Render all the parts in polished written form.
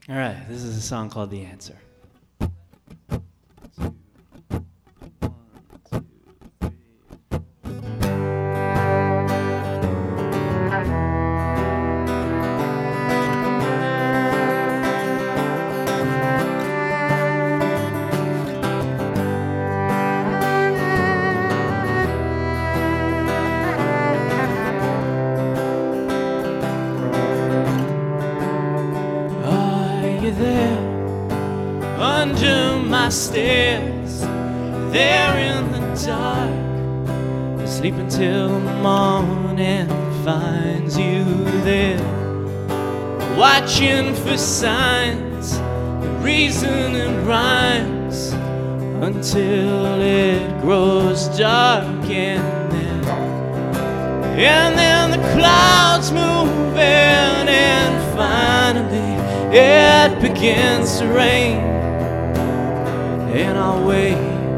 All right, this is a song called The Answer. There under my stairs, there in the dark, sleep until the morning finds you there, watching for signs, reason and rhymes, until it grows dark, and then the clouds move in, and finally it begins to rain, and I'll wait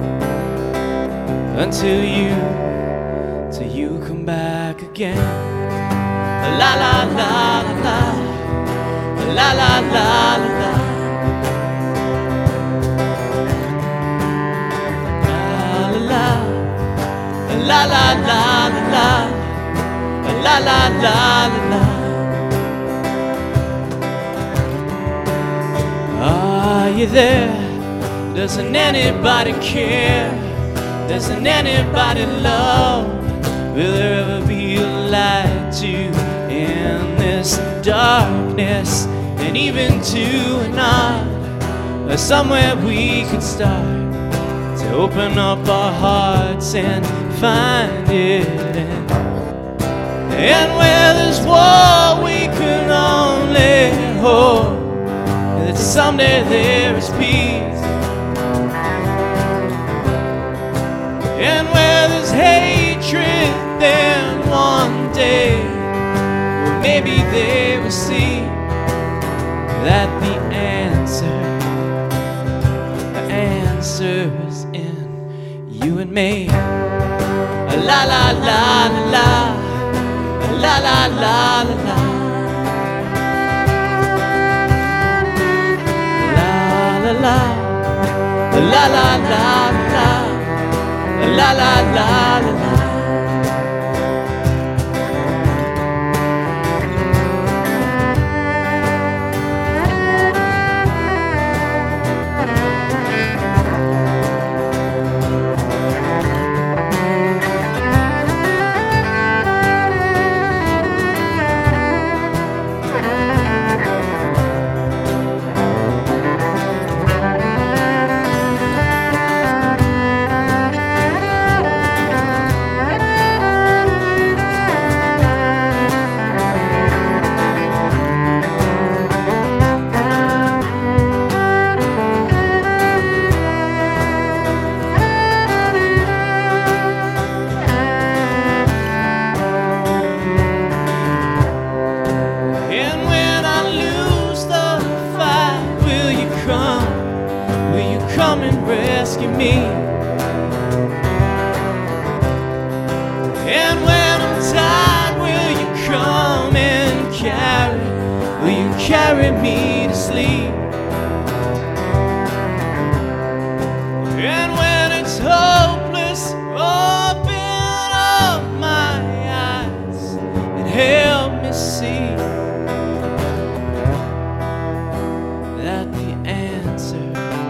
until you come back again. La la la la la la la la la. La la la la la la la la. Are you there? Doesn't anybody care? Doesn't anybody love? Will there ever be a light to in this darkness? And even to a nod, or somewhere we could start to open up our hearts and find it. And where there's war, we can only hope that someday there is peace. And where there's hatred, then one day, well, maybe they will see that the answer's in you and me. La la la la la la la la la. La la la la la la la la. Come and rescue me. And when I'm tired, will you come and will you carry me to sleep? And when it's hopeless, open up my eyes and help me see that the answer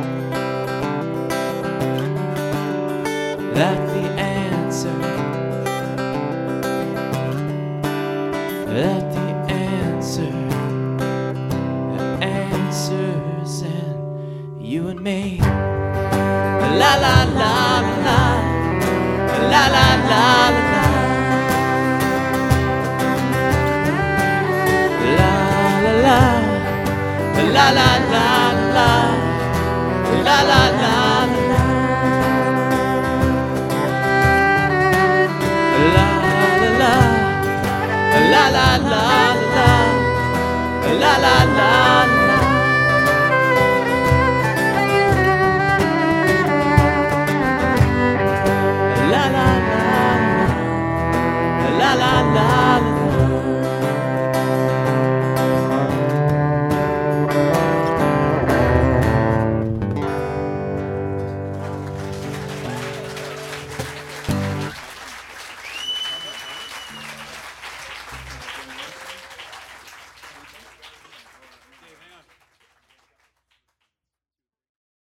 answers in you and me. La la la la la la la la la la la la la la la la la.